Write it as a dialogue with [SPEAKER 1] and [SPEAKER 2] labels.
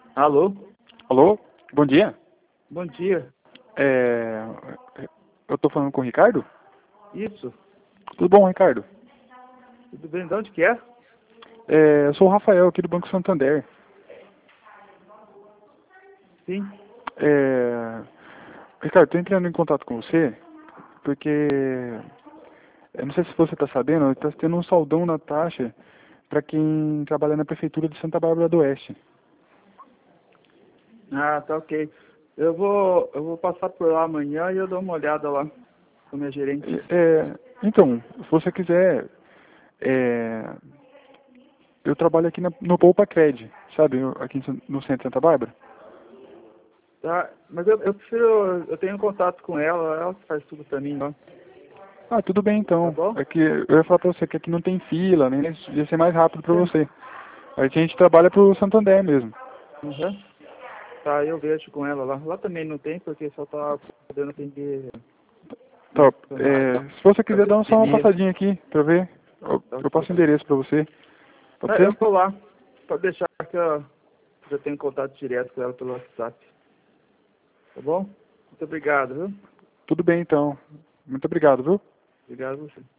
[SPEAKER 1] Alô?
[SPEAKER 2] Alô? Bom dia.
[SPEAKER 1] Bom dia.
[SPEAKER 2] É, eu tô falando com o Ricardo?
[SPEAKER 1] Isso.
[SPEAKER 2] Tudo bom, Ricardo?
[SPEAKER 1] Tudo bem? De onde que é?
[SPEAKER 2] Eu sou o Rafael, aqui do Banco Santander.
[SPEAKER 1] Sim.
[SPEAKER 2] Ricardo, tô entrando em contato com você porque eu não sei se você está sabendo, está tendo um saldão na taxa para quem trabalha na prefeitura de Santa Bárbara do Oeste.
[SPEAKER 1] Ah, tá ok. Eu vou passar por lá amanhã e eu dou uma olhada lá com a minha gerente.
[SPEAKER 2] Então, se você quiser, é, eu trabalho aqui no Poupa Cred, sabe, aqui no centro de Santa Bárbara.
[SPEAKER 1] Tá, mas eu prefiro, eu tenho contato com ela que faz tudo pra mim lá.
[SPEAKER 2] Ah, tudo bem
[SPEAKER 1] Tá
[SPEAKER 2] então.
[SPEAKER 1] bom?
[SPEAKER 2] É que eu ia falar pra você que aqui não tem fila, né? Ia ser mais rápido pra
[SPEAKER 1] Sim.
[SPEAKER 2] você. Aqui a gente trabalha pro Santander mesmo.
[SPEAKER 1] Uhum. Tá, eu vejo com ela lá. Lá também não tem, porque só tá podendo atender
[SPEAKER 2] Tá,
[SPEAKER 1] funcionário lá.
[SPEAKER 2] se você quiser
[SPEAKER 1] Fazer
[SPEAKER 2] dar só uma
[SPEAKER 1] e-mail.
[SPEAKER 2] passadinha aqui pra ver,
[SPEAKER 1] Tá
[SPEAKER 2] eu passo o
[SPEAKER 1] ok.
[SPEAKER 2] endereço pra você. Pode
[SPEAKER 1] Eu
[SPEAKER 2] ser?
[SPEAKER 1] vou lá. Pode deixar que eu já tenho contato direto com ela pelo WhatsApp. Tá bom? Muito obrigado, viu?
[SPEAKER 2] Tudo bem então. Muito obrigado, viu?
[SPEAKER 1] Obrigado a você.